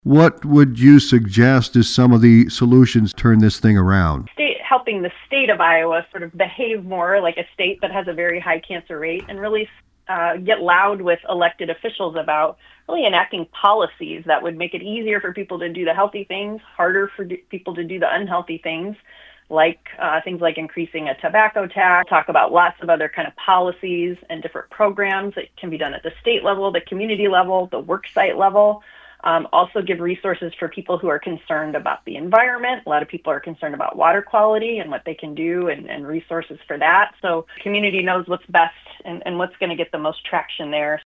What would you suggest as some of the solutions to turn this thing around? Helping the state of Iowa sort of behave more like a state that has a very high cancer rate, and really get loud with elected officials about really enacting policies that would make it easier for people to do the healthy things, harder for people to do the unhealthy things, like things like increasing a tobacco tax. Talk about lots of other kind of policies and different programs that can be done at the state level, the community level, the worksite level. Also give resources for people who are concerned about the environment. A lot of people are concerned about water quality and what they can do, and resources for that. So the community knows what's best and what's going to get the most traction there.